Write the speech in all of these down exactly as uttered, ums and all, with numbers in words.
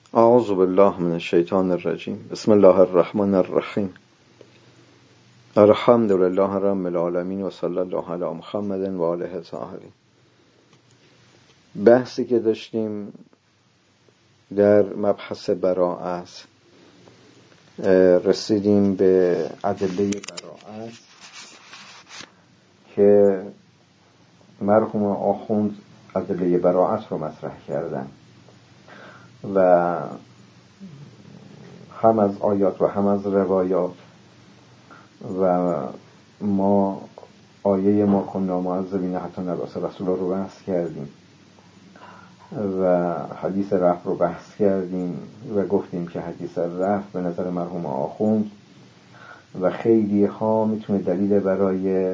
اعوذ بالله من الشیطان الرجیم. بسم الله الرحمن الرحیم. الحمد لله رب العالمین و صلی الله علی محمد و آله الطاهرین. بحثی که داشتیم در مبحث براءت، رسیدیم به ادله براءت که مرحوم آخوند ادله براءت رو مطرح کردن و هم از آیات و هم از روایات، و ما آیه ما کنا معذبین حتی نبعث رسولا رو بحث کردیم و حدیث رفع رو بحث کردیم و گفتیم که حدیث رفع به نظر مرحوم آخوند و خیلی ها میتونه دلیل برای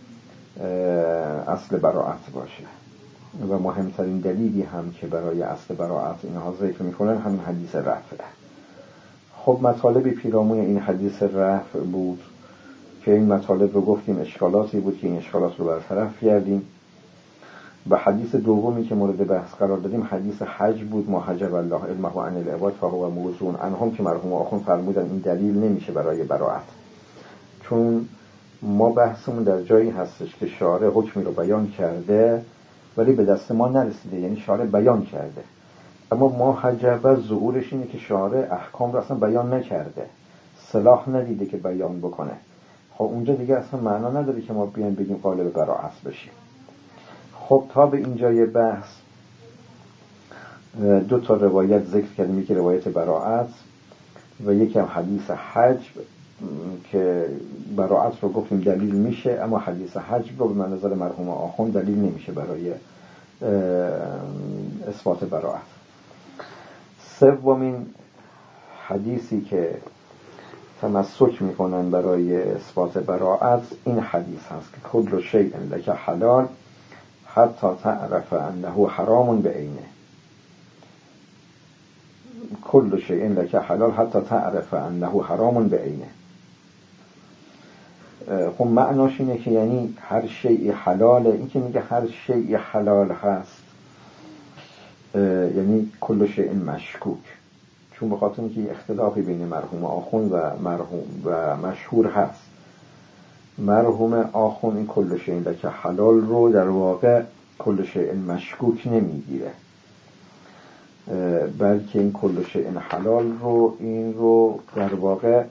اصل براءت باشه و مهمترین دلیلی هم که برای اصل براءت اینها ذکر میکنن همین حدیث رفعه. خب مطالب پیرامون این حدیث رفع بود که این مطالب رو گفتیم اشکالاتی بود که این اشکالات رو برطرف کردیم. و حدیث دومی که مورد بحث قرار دادیم حدیث حج بود، ما حجب الله علمه عن العباد فهو موضوع عنهم، که مرحوم آخوند فرمودن این دلیل نمیشه برای براءت، چون ما بحثمون در جایی هستش که شارع حکمی رو بیان کرده ولی به دست ما نرسیده، یعنی شارع بیان کرده، اما ما حجب ظهورش اینه که شارع احکام رو اصلا بیان نکرده، صلاح ندیده که بیان بکنه. خب اونجا دیگه اصلا معنا نداره که ما بیان بگیم قالب براءت بشیم. خب تا به اینجای بحث دو تا روایت ذکر کردیم، یکی روایت براءت و یکی هم حدیث حج که براءت رو گفتیم دلیل میشه، اما حدیث حج رو به نظر مرحوم آخوند دلیل نمیشه برای اثبات براءت. سومین حدیثی که تمسک میکنن برای اثبات براءت این حدیث هست که کل شیء لک حلال حتی تعرف انه حرام بعینه. کل شیء لک حلال حتی تعرف انه حرام بعینه. خب معناش اینه که یعنی هر شیء حلاله. این که میگه هر شیء حلال هست یعنی کل شیء مشکوک، چون به خاطر اینکه اختلافی بین مرحوم آخوند و مرحوم و مشهور هست. مرحوم آخوند این کل شیء لک حلال رو در واقع کل شیء مشکوک نمیگیره، بلکه این کل شیء حلال رو این رو در واقع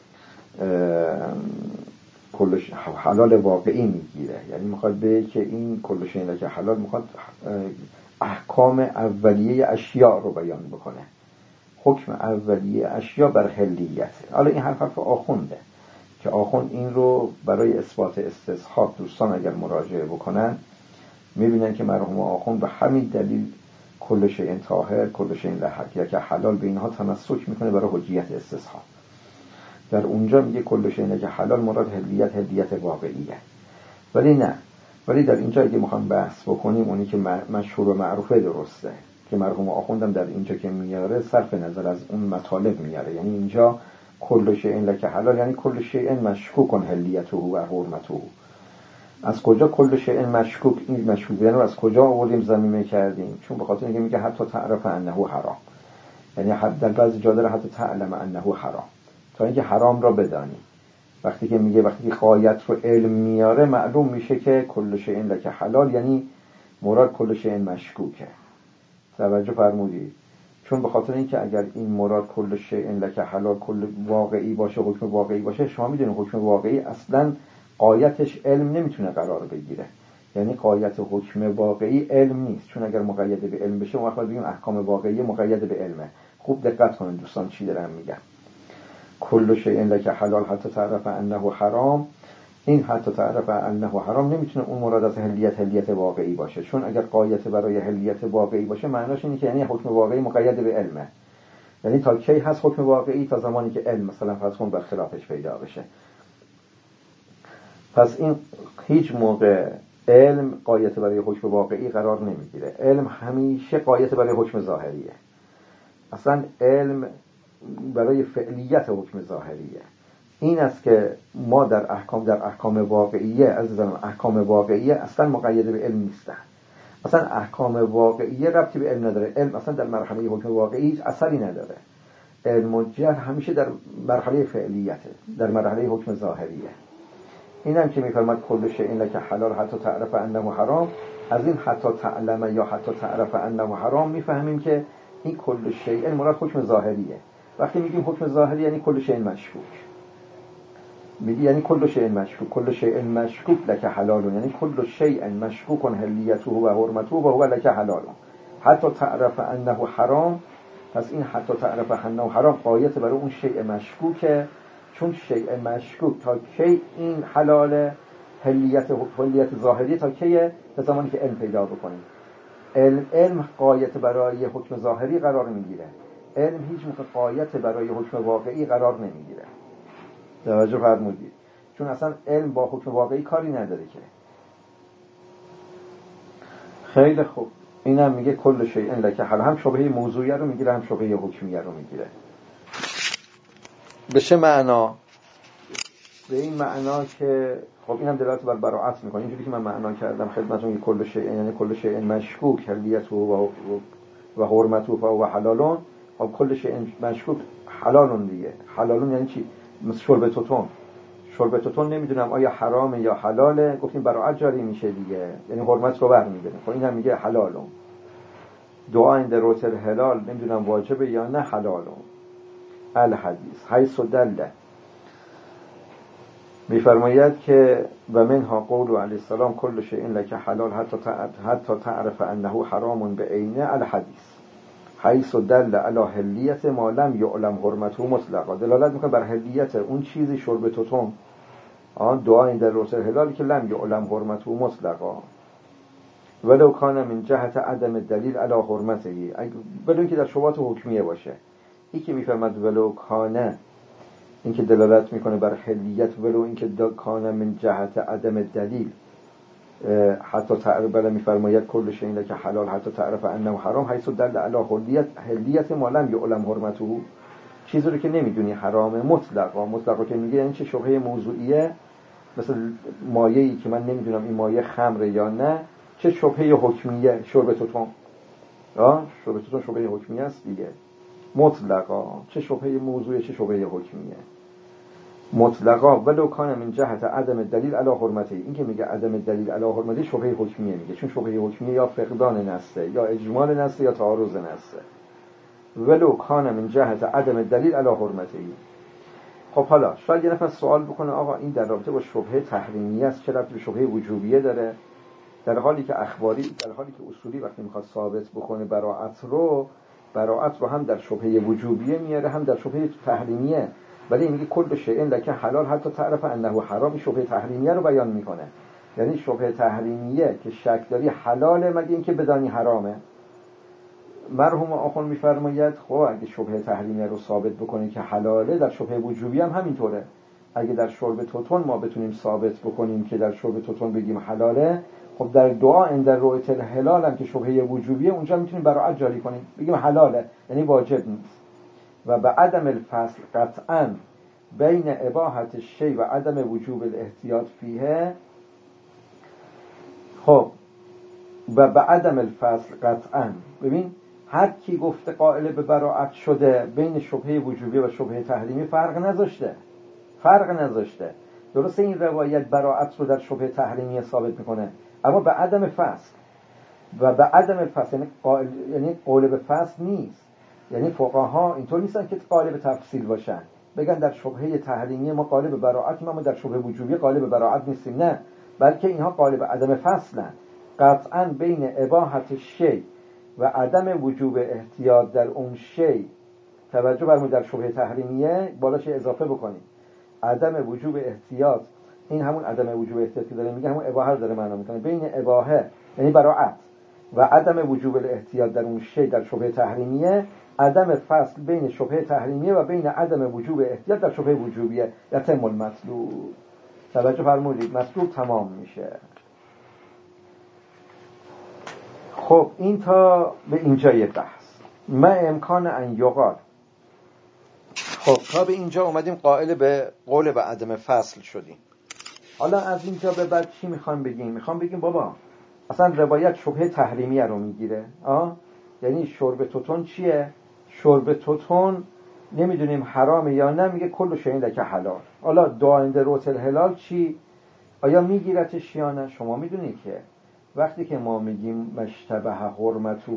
کل حلال واقعی میگیره. یعنی میخواد بگه که این کل شیء لک حلال میخواد احکام اولیه اشیاء رو بیان بکنه، حکم اولیه اشیاء بر حلیته. حالا این حرف حرف آخونده که آخوند این رو برای اثبات استصحاب دوستان اگر مراجعه بکنن میبینن که مرحوم آخوند به همین دلیل کل شیء طاهر کل شیء لک حلال به اینها تمسک میکنه برای حجیت استصحاب. در اونجا میگه کل شیء لک حلال مراد حلیت حلیت واقعیه، ولی نه ولی در اینجا اگه میخوام بحث بکنیم اونی که مشهور و معروفه درسته که مرحوم آخوندم در اینجا که میاره صرف نظر از اون مطالب میاره. یعنی اینجا کل شیء لک حلال یعنی کل شیء مشکوک حلیته و حرمته. از کجا کل شیء مشکوک این مشکوک یعنی از کجا آوردیم ضمیمه کردیم؟ چون به خاطر اینکه میگه حتی تعرف انه حرام، یعنی در بعضی جا داره حتی تعلم انه حرام، تا اینکه حرام را بدانی. وقتی که میگه وقتی که غایت رو علم میاره معلوم میشه که کل شیء لک حلال یعنی مراد کل شیء مشکوکه. توجه فرمودید؟ چون به خاطر اینکه اگر این مراد کل شیء لک حلال کل واقعی باشه، حکم واقعی باشه، شما میدونید حکم واقعی اصلا غایتش علم نمیتونه قرار بگیره. یعنی غایت حکم واقعی علم نیست، چون اگر مقید به علم بشه ما بگیم احکام واقعی مقید به علمه. خوب دقت کنید دوستان چی دارم میگم. کل شیء لک حلال حتی تعرف انه حرام، این حتی تعرف انه حرام نمیتونه اون مراد از حلیت حلیت واقعی باشه، چون اگر غایت برای حلیت واقعی باشه معناش اینه که یعنی حکم واقعی مقید به علمه. یعنی تا کی هست حکم واقعی؟ تا زمانی که علم مثلا فرض کن بر خلافش پیدا بشه. پس این هیچ موقع علم غایت برای حکم واقعی قرار نمیگیره. علم همیشه غایت برای حکم ظاهریه. اصلا علم برای فعلیت حکم ظاهریه. این است که ما در احکام در احکام واقعیه عزیزان، احکام واقعیه اصلا مقید به علم نیستن. مثلا احکام واقعیه ربطی به علم نداره. علم مثلا در مرحله حکم واقعی هیچ اثری نداره. علم و جهل همیشه در مرحله فعلیته، در مرحله حکم ظاهریه. اینم که میفرماد کل شیء لک حلال حتی تعرف انه حرام، از این حتی تعلم یا حتی تعرف انه حرام میفهمیم که این کل شیء مراد حکم ظاهریه. وقتی میگیم حکم ظاهری یعنی کل شیء مشکوک، میگی یعنی کل شیء مشکوک، کل شیء مشکوک لک حلال، یعنی کل شیء مشکوک حلیته و حرمته و هو لک حلال حتی تعرف انه حرام. پس این حتی تعرف انه حرام قایت برای اون شیء مشکوکه، چون شیء مشکوک تا کی این حلاله، حلیت حلیت ظاهری تا کیه؟ تا زمانی که علم پیدا بکنیم. علم علم قایت برای حکم ظاهری قرار میگیره، علم هیچ موقع قایت برای حکم واقعی قرار نمیگیره. توجه فرمودید؟ چون اصلا علم با حکم واقعی کاری نداره که. خیلی خوب، اینم میگه کل شیء لک حلال، هم شبهه موضوعیه رو میگیره هم شبهه حکمیه رو میگیره. به چه معنا؟ به این معنا که خب اینم دلالت بر براءت میکنه. اینجوری که من معنا کردم خدمتتون که کل شیء یعنی کل شیء مشکوک حلیته و و حرمته و حلالون. خب کل شیء مشکوک حلالون دیگه. حلالون یعنی چی؟ مثل شرب توتون. شرب توتون نمیدونم آیا حرامه یا حلاله، گفتیم براءت جاری میشه دیگه، یعنی حرمت رو برمی‌داره. خب اینم میگه حلالون. دعا عند روت الهلال نمیدونم واجبه یا نه حلالون. الحدیث حیث دل میفرماید که و منها قول علیه السلام کل شیء لک حلال حتی حتی تعرف انه حرام بعینه الحدیث حیث دل علی حلیت ما لم یعلم حرمته مطلقا. دلالت میکنه بر حلیت اون چیزی شرب توتون، آن دعا این در روز الهلال که لم یعلم حرمته مطلقا ولو کان من جهت عدم دلیل علی حرمته، بدون که در شبهات حکمیه باشه. این که میفرماد ولو کانه، این که دلالت میکنه بر حلیت، ولو این که کانه من جهت عدم دلیل حتی تعرف، بله میفرماید کل شیء لک حلال حتی تعرف انه حرام حیث دل علی حلیت حلیت ما لم یعلم حرمته، چیزی رو که نمیدونی حرامه مطلقا. مطلقا که میگه این چه شبهه موضوعیه، مثل مایه‌ای که من نمیدونم این مایه خمره یا نه، چه شبهه حکمیه. شرب توتون، آه شرب توتون شبهه حکمیه است دیگه. مطلقا چه شبهه موضوعیه چه شبهه حکمیه. مطلقا ولو کان من جهت عدم دلیل علی حرمته، این که میگه عدم دلیل علی حرمته شبهه حکمیه میگه، چون شبهه حکمیه یا فقدان نصه یا اجمال نصه یا تعارض نصه. ولو کان من جهت عدم دلیل علی حرمته. خب حالا شاید یه نفر سوال بکنه آقا این در رابطه با شبهه تحریمیه است چه ربطی به شبهه وجوبیه داره؟ در حالی که اخباری، در حالی که اصولی وقتی میخواد ثابت بکنه براءت رو، براءت رو هم در شبهه وجوبیه میاره هم در شبهه تحریمیه. ولی میگه کل شیء لک حلال حتی تعرف انه حرام، شبهه تحریمیه رو بیان میکنه. یعنی شبهه تحریمیه که شک داری حلاله مگه اینکه بدانی حرامه. مرحوم آخوند میفرماید خب اگه شبهه تحریمیه رو ثابت بکنه که حلاله، در شبهه وجوبی هم همینطوره. اگه در شرب توتون ما بتونیم ثابت بکنیم که در شرب توتون بگیم حلاله، خب در دعا عند رؤیت الهلال هم که شبهه وجوبیه اونجا میتونیم براءت جاری کنیم بگیم حلاله، یعنی واجب نیست. و به عدم الفصل قطعا بین اباحت الشیء و عدم وجوب الاحتیاط فیه. خب و به عدم الفصل قطعا، ببین هر کی گفته قائل به براءت شده بین شبهه وجوبی و شبهه تحریمی فرق نذاشته، فرق نذاشته. درسته این روایت براءت رو در شبهه تحریمی ثابت میکنه، اما به عدم فصل. و به عدم فصل یعنی قائل، یعنی قول به فصل نیست. یعنی فقها اینطور نیستن که قائل به تفصیل باشن بگن در شبهه تحریمی ما قائل به براءت، ما در شبهه وجوبی قائل به براءت نیستیم. نه، بلکه اینها قائل به عدم فصلن. قطعا بین اباحت شیء و عدم وجوب احتیاط در اون شیء. توجه فرمایید در شبهه تحریمیه بالاش اضافه بکنید عدم وجوب احتیاط، این همون عدم وجوب احتیاط که داره میگه همون اباحه رو داره معنا میکنه. بین اباحه یعنی براءت و عدم وجوب الاحتیاط در اون شیء در شبهه تحریمیه، عدم فصل بین شبهه تحریمیه و بین عدم وجوب احتیاط در شبهه وجوبیه. یتم المطلوب. توجه فرمودید مطلوب تمام میشه. خب این تا به اینجای بحث. ما امکان ان یقال. خب تا به اینجا اومدیم قائل به قول به عدم فصل شدیم. حالا از اینجا به بعد چی میخوام بگیم؟ میخوام بگیم بابا اصلا روایت شبهه تحریمیه رو میگیره. آه یعنی شرب توتون چیه؟ شرب توتون نمیدونیم حرامه یا نه، میگه کل شیء لک حلال. حالا داینده روت الهلال چی؟ آیا میگیرتش یا نه؟ شما میدونید که وقتی که ما میگیم مشتبه حرمته،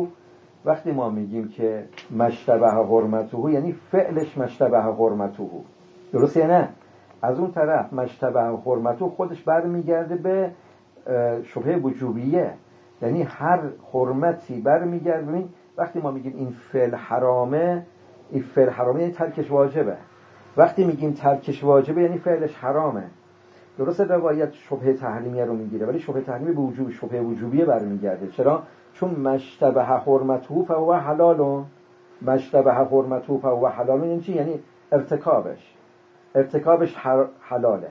وقتی ما میگیم که مشتبه حرمته یعنی فعلش مشتبه حرمته، درسته یا نه؟ از اون طرف مشتبه حرمته خودش برمیگرده به شبهه وجوبیه، یعنی هر حرمتی برمیگرده. ببین وقتی ما میگیم این فعل حرامه، این فعل حرامه یعنی ترکش واجبه. وقتی میگیم ترکش واجبه یعنی فعلش حرامه. درسته روایت شبهه تحریمیه رو میگیره، ولی شبهه تحریمی به وجوب شبهه وجوبیه برمیگرده. چرا؟ چون مشتبه حرمته فهو حلال. مشتبه حرمته فهو حلال یعنی چی؟ یعنی ارتکابش ارتکابش حلاله.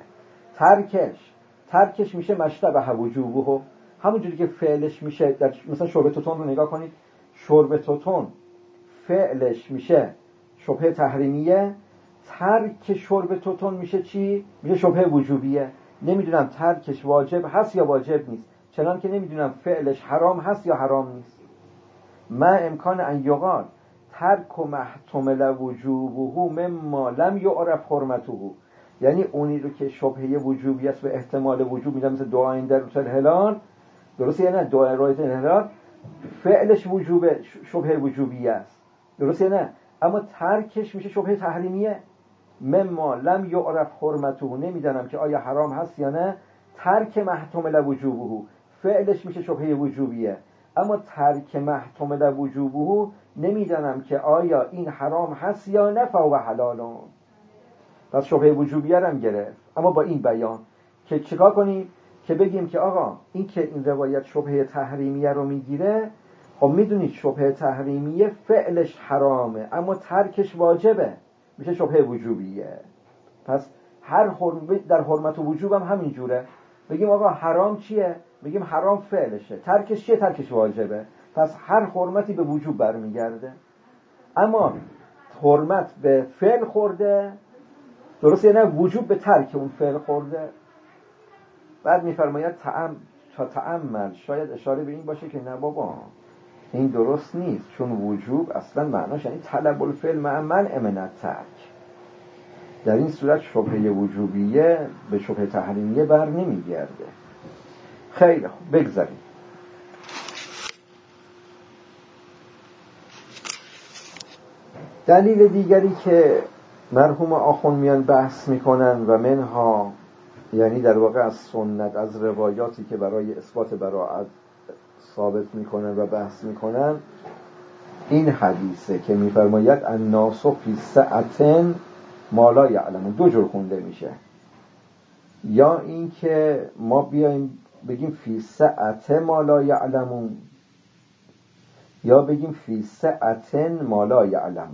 ترکش ترکش میشه مشتبه وجوبه، همونجوری که فعلش میشه در مثلا شرب توتون رو نگاه کنید، شرب توتون فعلش میشه شبهه تحریمیه، ترک شرب توتون میشه چی؟ میشه شبهه وجوبیه. نمیدونم ترکش واجب هست یا واجب نیست، چنان که نمیدونم فعلش حرام هست یا حرام نیست. ما امکان ان یقال ترک و محتمل وجوبه مما لم یعرف حرمته، یعنی اونی رو که شبهه وجوبی است به احتمال وجوب میدم، مثل دعای در روز الهلال، درسته یا نه؟ دعای روز الهلال فعلش وجوبه، شبهه وجوبی است، درسته یا نه؟ اما ترکش میشه شبهه تحریمیه. مما لم یعرف حرمته، نمیدانم که آیا حرام هست یا نه. ترک محتمل وجوبه فعلش میشه شبهه وجوبیه، اما ترک محتمل وجوبه نمیدانم که آیا این حرام هست یا نه، فهو حلال. پس شبهه وجوبیه رو هم گرفت، اما با این بیان که چیکار کنیم؟ که بگیم که آقا این که این روایت شبهه تحریمیه رو میگیره، خب میدونید شبهه تحریمیه فعلش حرامه اما ترکش واجبه، میشه شبهه وجوبیه. پس هر حرم در حرمت و وجوب هم همین جوره. بگیم آقا حرام چیه؟ بگیم حرام فعلشه، ترکش چیه؟ ترکش واجبه. پس هر حرمتی به وجوب برمیگرده، اما حرمت به فعل خورده، درسته نه؟ وجوب به ترک اون فعل خورده. بعد میفرماید تعم تا تعمل، شاید اشاره به این باشه که نه بابا این درست نیست، چون وجوب اصلا معناش یعنی طلب الفعل مع منع من الترک. در این صورت شبهه وجوبیه به شبهه تحریمیه بر نمیگرده. خیلی خوب، بگذاریم. دلیل دیگری که مرحوم آخوند میان بحث میکنن و منها، یعنی در واقع از سنت، از روایاتی که برای اثبات براءت ثابت میکنن و بحث میکنن، این حدیثه که میفرماید الناس فی سعة ما لا یعلمون. دو جور خونده میشه، یا این که ما بیایم بگیم فی سعة ما لا یعلمون، یا بگیم فی سعة ما لا یعلمون،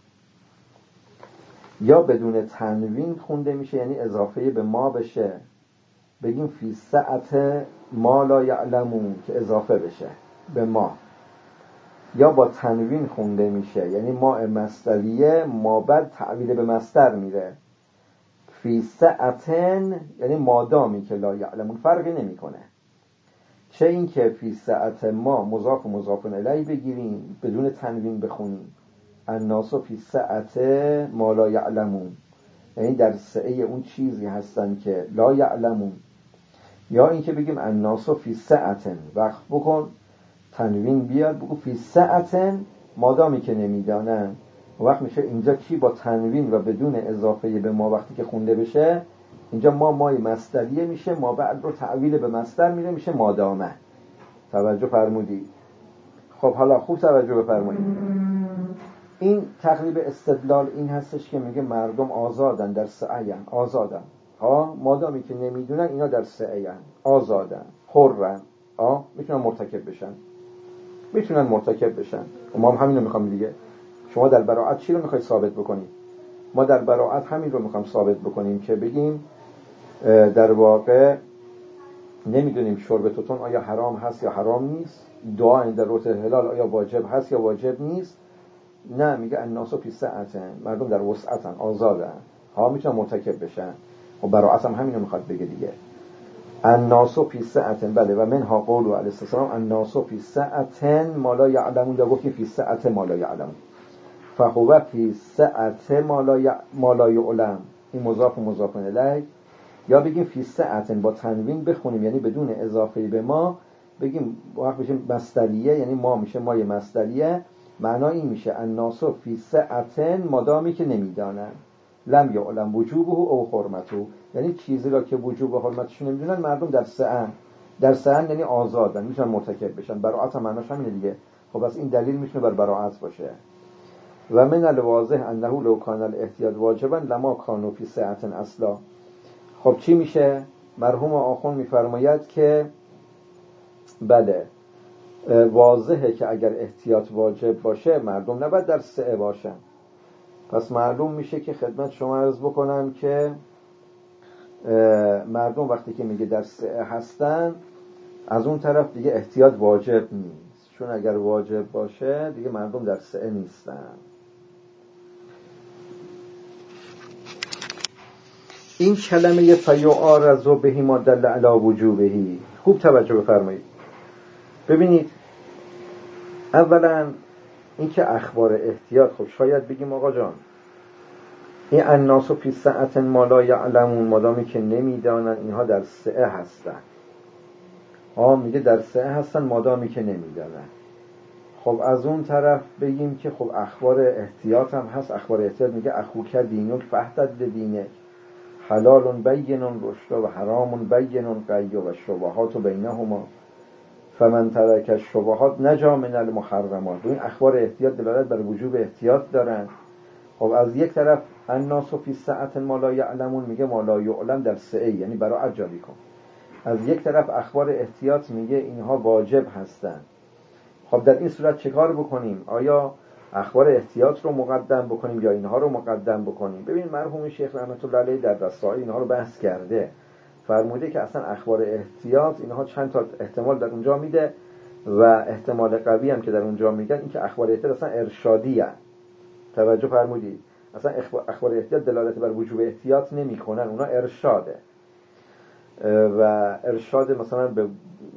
یا بدون تنوین خونده میشه یعنی اضافه به ما بشه، بگیم فی سعة ما لا یعلمون که اضافه بشه به ما، یا با تنوین خونده میشه یعنی ما مصدریه ما بعد تعویل به مصدر میره. فی سعة یعنی مادامی که لا یعلمون، فرقی نمیکنه. چه این که فی سعة ما مضاف و مضاف الیه بگیریم بدون تنوین بخونیم الناس فی سعة ما لا یعلمون، یعنی در سعه اون چیزی هستن که لا یعلمون، یا این که بگیم الناس فی سعة، وقت بکن تنوین بیاد بگو فی سعة مادامی که نمیدانن. وقت میشه اینجا کی با تنوین و بدون اضافه به ما وقتی که خونده بشه، اینجا ما مای مصدریه میشه، ما بعد رو تعویل به مصدر میره میشه مادامه. توجه فرمودید؟ خب حالا خوب توجه بفرمایید. این تقریب استدلال این هستش که میگه مردم آزادن، در سعین آزادن، ها مادامی که نمیدونن اینا در سعین آزادن، حرن، ها میتونن مرتکب بشن، میتونن مرتکب بشن. ما هم همین رو میخوام دیگه. شما در براءت چی رو میخواید ثابت بکنید؟ ما در براءت همین رو میخوام ثابت بکنیم که بگیم در واقع نمیدونیم شرب توتون آیا حرام هست یا حرام نیست، دعا عند روت الهلال آیا واجب هست یا واجب نیست. نه، میگه الناس فی سعة، مردم در وسعتن، آزادن، ها میتونن مرتکب بشن. و براءت هم همین رو میخواد بگه دیگه. الناس فی سعة، بله، و منها قول علیه السلام الناس فی سعة ما لا یعلمون، یا گفتیم فی سعة ما لا یعلمون، فهو فی سعة ما لا یعلم، این مضاف و مضاف الیه. یا بگیم فی سعة با تنوین بخونیم، یعنی بدون اضافه به ما، بگیم وقت بشه مصدریه، یعنی ما میشه مای مصدریه، معنا این میشه الناس فی سعة مادامی که نمیدانن، لم یعلم وجوبه او حرمته، یعنی چیزی را که وجوب و حرمتش نمیدونن مردم در سعه، در سعه یعنی آزادن، میتونن مرتکب بشن. براءت هم معناش همینه دیگه. خب بس این دلیل میتونه بر براءت باشه. و من الواضح انه لو کان الاحتیاط واجبا لما کانوا فی سعة اصلا. خب چی میشه؟ مرحوم آخوند میفرماید که بله واضحه که اگر احتیاط واجب باشه مردم نباید در سعه باشن. پس معلوم میشه که خدمت شما عرض بکنم که مردم وقتی که میگه در سعه هستن، از اون طرف دیگه احتیاط واجب نیست، چون اگر واجب باشه دیگه مردم در سعه نیستن. این کلمه فیعارض به ما دل علی وجوبه، خوب توجه بفرمایید. ببینید اولا این که اخبار احتیاط، خب شاید بگیم آقا جان این الناس فی سعة ما لا یعلمون، مادامی که نمیدانن اینها در سعه هستن. آه میگه در سعه هستن مادامی که نمیدانن. خب از اون طرف بگیم که خب اخبار احتیاط هم هست. اخبار احتیاط میگه اخوک دینک فاحتد دینک، حلال بین رشد و حرام بین قی و شبهات بینهما فمن ترک الشبهات نجا من المحرمات. این اخبار احتیاط دلالت بر وجوب احتیاط دارن. خب از یک طرف الناس فی سعة ما لا یعلمون میگه ما لا یعلم در سعه، یعنی برای جاری کن. از یک طرف اخبار احتیاط میگه اینها واجب هستن. خب در این صورت چه کار بکنیم؟ آیا اخبار احتیاط رو مقدم بکنیم یا اینها رو مقدم بکنیم؟ ببین مرحوم شیخ رحمت الله علیه در رسائل اینها رو بحث کرده، فرموده که اصلا اخبار احتیاط اینها چند تا احتمال در اونجا میده و احتمال قوی هم که در اونجا میگن این که اخبار احتیاط اصلا ارشادی هست. توجه فرمودید؟ اصلا اخبار احتیاط دلالت بر وجوب احتیاط نمی کنن، اونا ارشاده و ارشاد مثلا به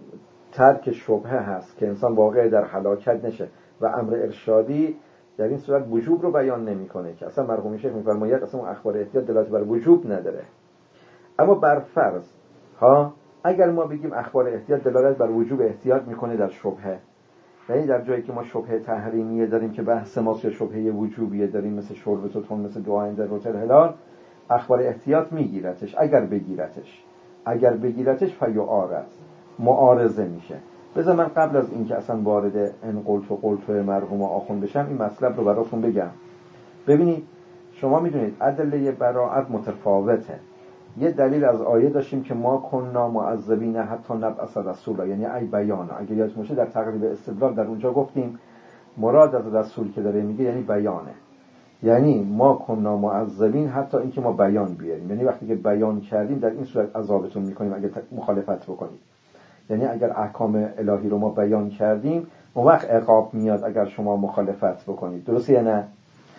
ترک شبهه هست که انسان واقع در هلاکت نشه و امر ارشادی در این صورت وجوب رو بیان نمیکنه که اصلا مرحوم شیخ میفرماید اصلا اخبار احتیاط دلالت بر وجوب نداره. اما بر فرض ها اگر ما بگیم اخبار احتیاط دلالت بر وجوب احتیاط میکنه در شبهه، یعنی در جایی که ما شبهه تحریمیه داریم که بحث ماست یا شبهه وجوبیه داریم مثل شرب توتون، مثل دعای در روتر هلال، اخبار احتیاط میگیرتش. اگر بگیرتش اگر بگیرتش فیعارض معارضه میشه. بذار من قبل از اینکه اصلا وارد ان قلت و قلت مرحوم آخوند بشم این مطلب رو براتون بگم. ببینید شما میدونید ادله براءت متفاوته. یه دلیل از آیه داشتیم که ما کننا معذبین حتی نبعث رسولا، یعنی ای بیان. اگه یادتون باشه در تقریب استدلال در اونجا گفتیم مراد از رسول که داره میگه یعنی بیانه، یعنی ما کننا معذبین حتی اینکه ما بیان بیاریم، یعنی وقتی که بیان کردیم در این صورت عذابتون میکنیم اگه مخالفت بکنید. یعنی اگر احکام الهی رو ما بیان کردیم اون وقت عقاب میاد اگر شما مخالفت بکنید. درسته یا نه؟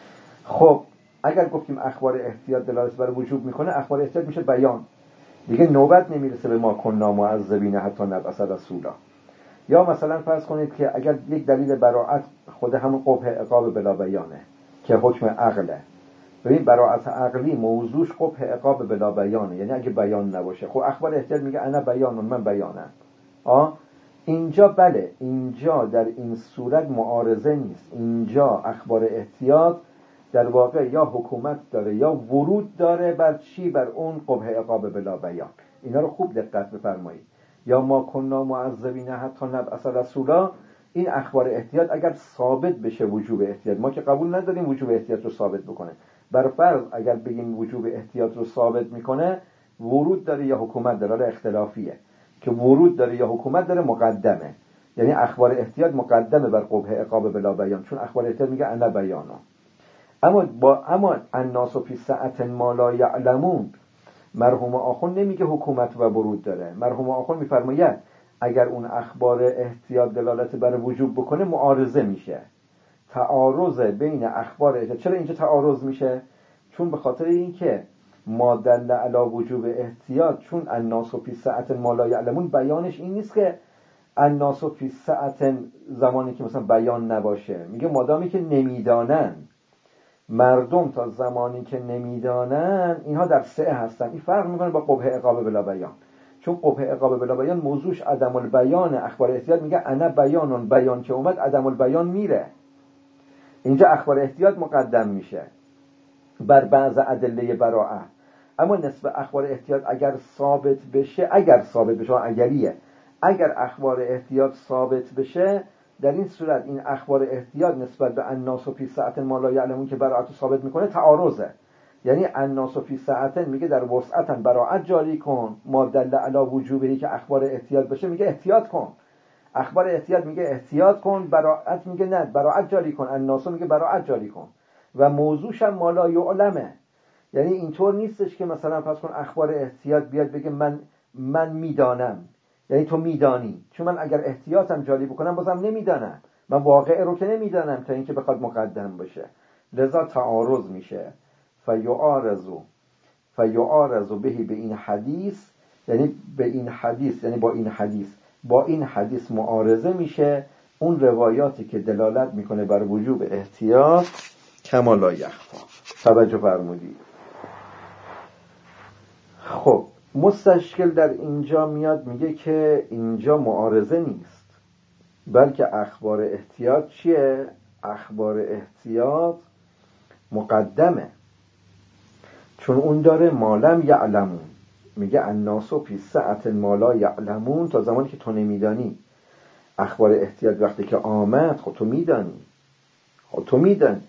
خب اگر گفتیم اخبار احتیاط دلالت بر وجوب میکنه، اخبار احتیاط میشه بیان دیگه، نوبت نمیرسه به ما کننا معذبین حتی نبعث رسولا. یا مثلا فرض کنید که اگر یک دلیل براءت خود همون قبح عقاب بلا بیانه که حکم عقله. ببین براءت عقلی موضوعش قبح عقاب بلا بیانه، یعنی اگه بیان نباشه. خب اخبار احتیاط میگه انا بیانون، من بیانم. آه اینجا بله، اینجا در این صورت معارضه نیست. اینجا اخبار احتیاط در واقع یا حکومت داره یا ورود داره بر چی؟ بر اون قبح عقاب بلا بیان. اینا رو خوب دقت بفرمایید. یا ما کننا معذبین حتی نبعث رسولا، این اخبار احتیاط اگر ثابت بشه وجوب احتیاط، ما که قبول نداریم وجوب احتیاط رو ثابت بکنه، بر فرض اگر بگیم وجوب احتیاط رو ثابت میکنه، ورود داره یا حکومت داره، اختلافیه که ورود داره یا حکومت داره مقدمه، یعنی اخبار احتیاط مقدمه بر قبح عقاب بلا بیان، چون اخبار احتیاط میگه انا بیانا. اما با اما الناس فی سعة ما لا یعلمون، مرحوم آخوند نمیگه حکومت و ورود داره. مرحوم آخوند میفرماید اگر اون اخبار احتیاط دلالت بر وجوب بکنه معارضه میشه، تعارض بین اخبار احتیاط. چرا اینجا تعارض میشه؟ چون به خاطر اینکه ما دل علی وجوب احتیاط، چون الناس فی سعة ما لا یعلمون بیانش این نیست که الناس فی سعة زمانی که مثلا بیان نباشه، میگه مادامی که نمیدانن، مردم تا زمانی که نمیدانن اینها در سعه هستن. این فرق میکنه با قبح عقاب بلا بیان، چون قبح عقاب بلا بیان موضوعش عدم البیان، اخبار احتیاط میگه انا بیانون، بیان که اومد عدم البیان میره. اینجا اخبار احتیاط مقدم میشه بر بعض ادله براءه. اما نسبت اخبار احتیاط اگر ثابت بشه، اگر ثابت بشه اگریه، اگر اخبار احتیاط ثابت بشه، در این صورت این اخبار احتیاط نسبت به الناس فی سعة ما لا یعلمون که براءت ثابت میکنه تعارضه. یعنی الناس فی سعة میگه در وسعت براءت جاری کن، ما دل علی وجوبی که اخبار احتیاط بشه میگه احتیاط کن. اخبار احتیاط میگه احتیاط کن، براءت میگه نه براءت جاری کن، الناس میگه براءت جاری کن و موضوعش هم ما لا یعلمه. یعنی اینطور نیستش که مثلا فرض کن اخبار احتیاط بیاد بگه من من میدانم، یعنی تو میدانی، چون من اگر احتیاطم جاری بکنم بازم نمیدانم، من واقعه رو که نمیدانم تا اینکه بخواد مقدم باشه، لذا تعارض میشه. فیعارضو فیعارضو بهی به این حدیث، یعنی به این حدیث، یعنی با این حدیث با این حدیث معارضه میشه اون روایاتی که دلالت میکنه بر وجوب احتیاط کما لا یخفی. توجه فرمودید. خب مستشکل در اینجا میاد میگه که اینجا معارضه نیست، بلکه اخبار احتیاط چیه؟ اخبار احتیاط مقدمه، چون اون داره ما لم یعلمون، میگه الناس فی سعة ما لا یعلمون، تا زمانی که تو نمیدانی. اخبار احتیاط وقتی که آمد خب تو میدانی، خب تو میدانی،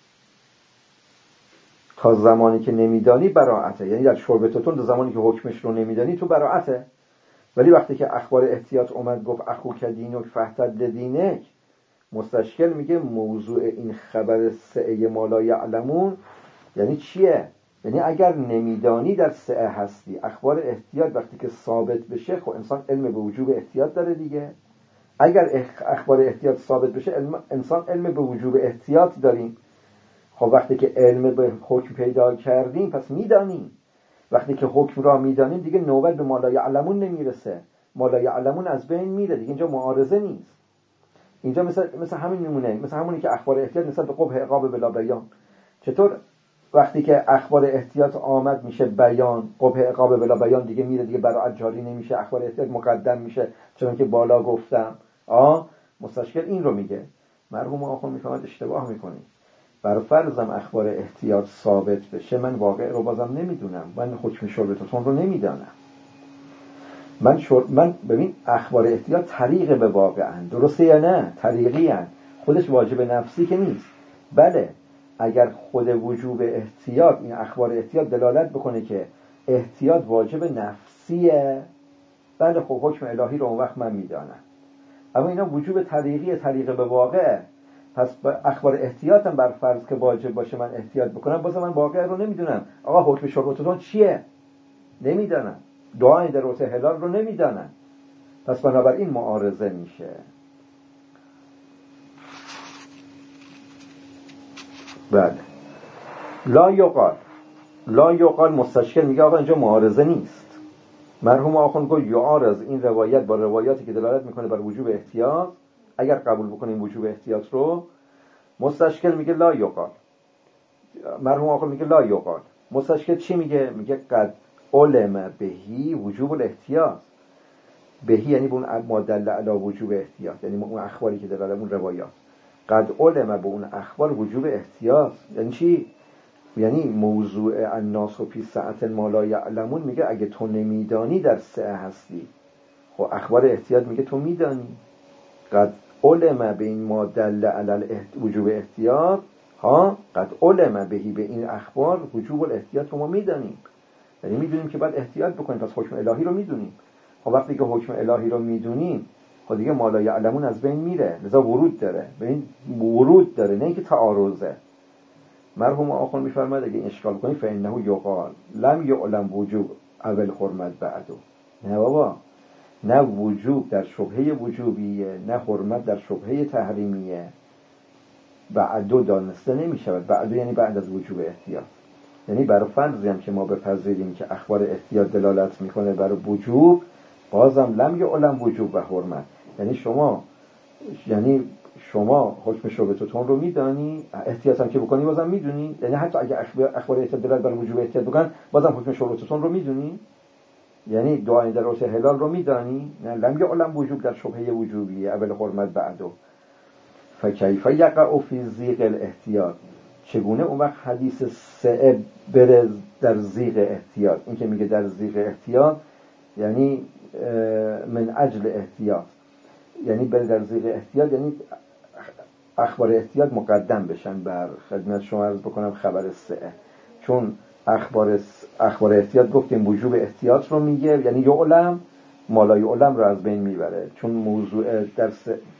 تا زمانی که نمیدانی براعته، یعنی در شربتتون تا زمانی که حکمش رو نمیدانی تو براعته. ولی وقتی که اخبار احتیاط اومد گفت اخوک دینک فاحتد لدینک، مستشکل میگه موضوع این خبر سعه ما لا یعلمون یعنی چیه؟ یعنی اگر نمیدانی در سعه هستی، اخبار احتیاط وقتی که ثابت بشه خب انسان علم به وجوب احتیاط داره دیگه. اگر اخبار احتیاط ثابت بشه انسان علم به وجوب احتیاط داریم. خب وقتی که علم به حکم پیدا کردیم پس میدانیم، وقتی که حکم را میدانیم دیگه نوبت به ما لا یعلمون نمیرسه، ما لا یعلمون از بین میره دیگه، اینجا معارضه نیست. اینجا مثل مثل همین نمونه، مثل همونی که اخبار احتیاط نسبت به قبح عقاب بلا بیان. چطور وقتی که اخبار احتیاط آمد میشه بیان، قبح عقاب بلا بیان دیگه میره دیگه براءت جاری نمیشه، اخبار احتیاط مقدم میشه، چون که بالا گفتم. آه مستشکل این رو میگه. مرحوم آخوند میفهمد اشتباه میکنی. بر فرضم اخبار احتیاط ثابت بشه، من واقع رو بازم نمیدونم، من حکم شربتتون رو نمیدانم. من شر... من ببین اخبار احتیاط طریق به واقعن، درسته یا نه؟ طریقی هن. خودش واجب نفسی که نیست. بله اگر خود وجوب احتیاط، این اخبار احتیاط دلالت بکنه که احتیاط واجب نفسیه، بله خب حکم الهی رو اون وقت من میدانم. اما اینا وجوب طریقی، طریق به واقع. پس اخبار احتیاطم بر فرض که واجب باشه من احتیاط بکنم، بازم من واقع رو نمیدونم. آقا حکم شربتتون چیه؟ نمیدانم. دعای در روز هلال رو نمیدانم. پس بنابراین معارضه میشه. بله. لا یقال لا یقال مستشکل میگه آقا اینجا معارضه نیست. مرحوم آخوند گفت یعارض این روایت با روایاتی که دلالت میکنه بر وجوب احتیاط، اگر قبول بکنیم وجوب احتیاط رو، مستشکل میگه لا یقال. مرحوم آخوند میگه لا یقال. مستشکل چی میگه؟ میگه قد علم بهی وجوب الاحتیاط. بهی یعنی به اون ما دل علی وجوب احتیاط، یعنی اون اخباری که دلالت اون روایات. قد علم به اون اخبار وجوب احتیاط یعنی چی؟ یعنی موضوع الناس فی سعة ما لا یعلمون میگه اگه تو نمیدانی در سعه هستی، خب اخبار احتیاط میگه تو میدانی. قد علم به این ما دل علی وجوب احتیاط، ها قد علم بهی به این اخبار وجوب الاحتیاط رو ما میدانیم، یعنی میدونیم که باید احتیاط بکنیم. پس حکم الهی رو میدونیم. خب وقتی که حکم الهی رو میدونیم خب دیگه ما لا یعلمون از بین میره، لذا ورود داره. ببین ورود داره، نه اینکه تعارضه. مرحوم آخوند میفرماید اگه اشکال کنی فانه یقال لم یعلم وجوب اول حرمت بعدو. نه بابا، نه وجوب در شبهه وجوبیه، نه حرمت در شبهه تحریمیه. بعدو دانسته نمیشود. بعدو یعنی بعد از وجوب احتیاط. یعنی بر فرضی هم که ما بپذیریم که اخبار احتیاط دلالت میکنه بر وجوب، بازم لم یعلم وجوب و حرمت. یعنی شما یعنی شما حکم شبهتون رو میدانی، احتیاط هم که بکنی بازم میدونی، یعنی حتی اگه اخبار احتیاط دلالت بر وجوب احتیاط بکن بازم حکم شبهتون رو میدونی، یعنی دعای در رأس هلال رو میدانی، نه لم یعلم وجوب در شبهه وجوبیه اول حرمت بعدو. فکیف یقع فی زیغ الاحتیاط، چگونه اون وقت حدیث سه بره در زیغ احتیاط؟ این که میگه در زیغ احتیاط یعنی من اجل احتیاط، یعنی بره در زیغ احتیاط یعنی اخبار احتیاط مقدم بشن بر خدمت شما عرض بکنم خبر سه، چون اخبار اخبار احتیاط گفتیم وجوب احتیاط رو میگه، یعنی یعلم مالای علم رو از بین میبره، چون موضوع در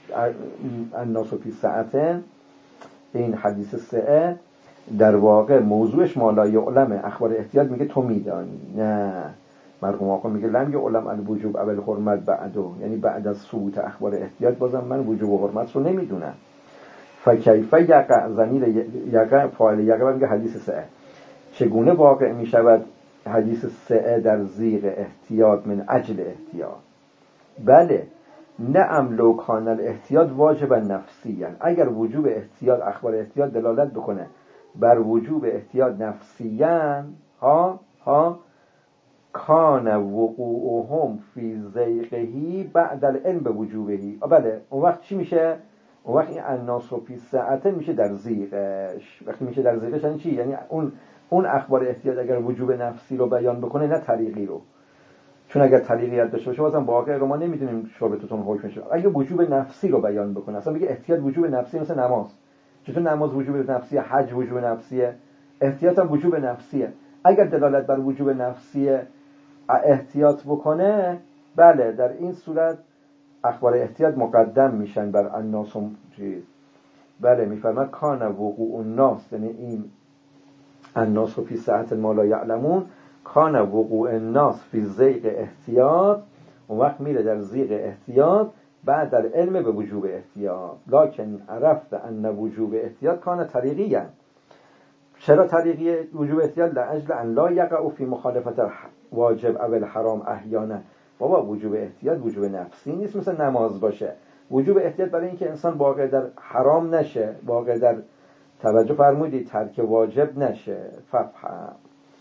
الناس فی ساعتن این حدیث سه در واقع موضوعش مالای علم، اخبار احتیاط میگه تو میدانی، نه مرحوم آقا میگه لم یعلم الوجوب اول حرمت بعدو، یعنی بعد از ثبوت اخبار احتیاط بازم من وجوب و حرمت رو نمیدونم. فکیف یقع ضمیر یقع فاعل یقع میگه حدیث سه، چگونه واقع میشود حدیث سه در زیغ احتیاط من اجل احتیاط؟ بله نعم لو کان الاحتیاط واجب نفسی، اگر وجوب احتیاط اخبار احتیاط دلالت بکنه بر وجوب احتیاط نفسیاً ها ها کان وقوعهم فی زیغه بعد العلم بوجوبه. بله اون وقت چی میشه؟ اون وقت این الناس فی ساعتن میشه در زیغش. وقتی میشه در زیغش یعنی چی؟ یعنی اون اون اخبار احتیاط اگر وجوب نفسی رو بیان بکنه نه طریقی رو، چون اگر طریقیت داشته باشه بازم واقعا رو ما نمیدونیم شربتتون حکم شه. اگه وجوب نفسی رو بیان بکنه، اصلا بگه احتیاط وجوب نفسی مثل نماز، چطور نماز وجوب نفسیه، حج وجوب نفسیه، احتیاط هم وجوب نفسیه، اگر دلالت بر وجوب نفسی احتیاط بکنه بله در این صورت اخبار احتیاط مقدم میشن بر الناس چیز. بله میفرماد کان وقوع الناس، یعنی این الناس فی ساعت ما لا یعلمون، کان وقوع الناس فی زیغ احتیاط، اون وقت میره در زیغ احتیاط بعد در علم به وجوب احتیاط. لکن عرفت ان وجوب احتیاط کان طریقیه. چرا طریقی وجوب احتیاط؟ لاجل ان لا یقع فی مخالفت واجب او الحرام احیانا. بابا وجوب احتیاط وجوب نفسی نیست مثل نماز باشه، وجوب احتیاط برای اینکه انسان واقع در حرام نشه، واقع در توجه فرمودید ترک واجب نشه. ففهم.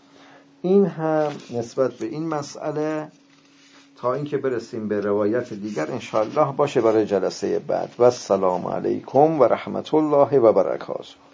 این هم نسبت به این مسئله، تا اینکه برسیم به روایت دیگر انشاءالله باشه برای جلسه بعد. و السلام علیکم و رحمت الله و برکاته.